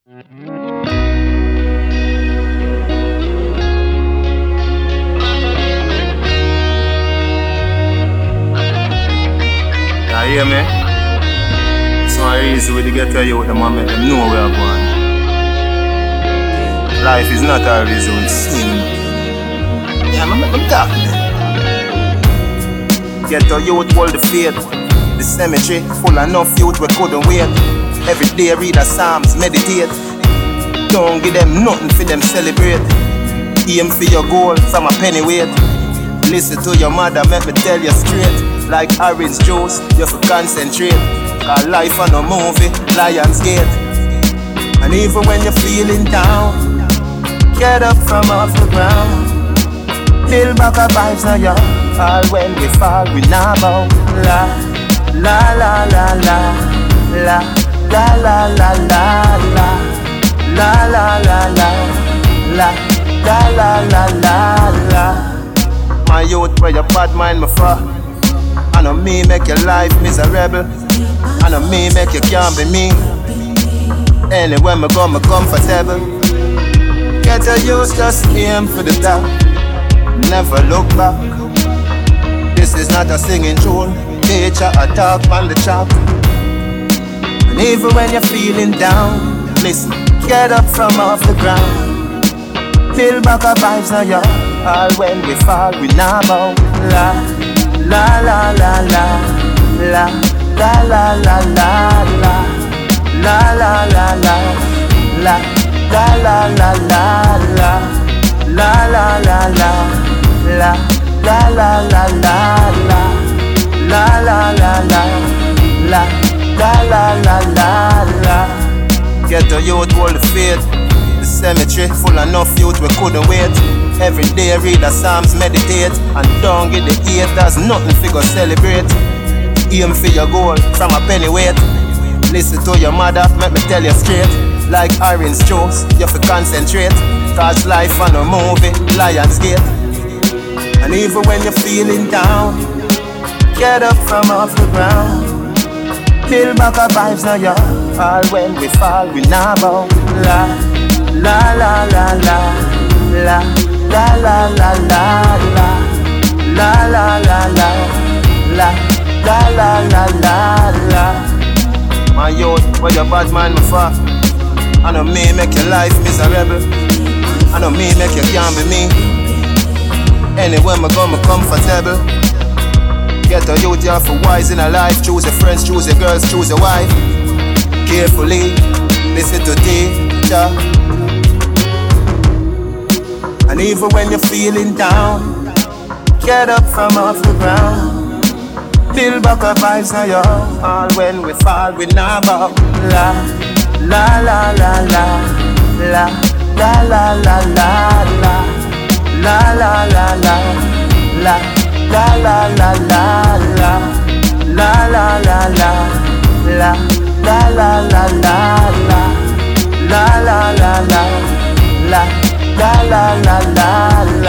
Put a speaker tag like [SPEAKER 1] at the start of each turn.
[SPEAKER 1] You hear me? So I reason with the ghetto youth, the man make them know where I'm going. Life is not always on sin. Yeah, man, make them talk to them. Ghetto youth hold the faith. The cemetery full enough youth we couldn't wait. Every day read the Psalms, meditate. Don't give them nothing for them celebrate. Aim for your goal from a penny weight. Listen to your mother, make me tell you straight. Like orange juice, you have to concentrate. Cause life on a movie, Lionsgate. And even when you're feeling down, get up from off the ground. Build back our vibes now, yo. All when we fall, we now bow. La, la, la, la, la. La, la, la, la, la, la. La, la, la, la. La, la, la, la, la, la. My youth, where your bad mind me for? I know me make your life miserable. I know me make you can't be me. Anywhere me go, me comfortable. Get a youth, just aim for the top. Never look back. This is not a singing tune. Nature attack on the track. And even when you're feeling down, listen, get up from off the ground. Build back our vibes now, yo. All when we fall, we now bow. La, la, la, la, la. La, la, la, la, la, la. La, la, la, la. La, la, la, la, la, la. La, la, la, la. La, la, la, la, la, la. La, la, la, la. La, la, la, la, la, la. Get the youth, hold the faith. The cemetery full enough youth we couldn't wait. Every day read the Psalms, meditate. And don't get the haters, nothing for go celebrate. Aim for your goal from a penny weight. Listen to your mother, make me tell you straight. Like orange juice, you have to concentrate. Cause life on a movie, Lionsgate. And even when you're feeling down, get up from off the ground. Build back our vibes now, yo. All when we fall, we now bow. La, la, la, la, la. La, la, la, la, la, la. La, la, la, la. La, la, la, la, la, la. My youth, where your bad man me for? I know me make your life miserable. I know me make you can't be me. Anywhere me go, me comfortable. Get a youth, you have to wise in a life. Choose your friends, choose your girls, choose your wife. Carefully, listen to teacher. And even when you're feeling down, get up from off the ground. Build back our vibes now, yo. All when we fall, we now bow. La, la, la, la, la. La, la, la, la, la, la. La, la, la, la. La, la, la, la, la, la. La, la, la, la. La, la, la, la, la, la. La, la, la, la. La, la, la, la, la.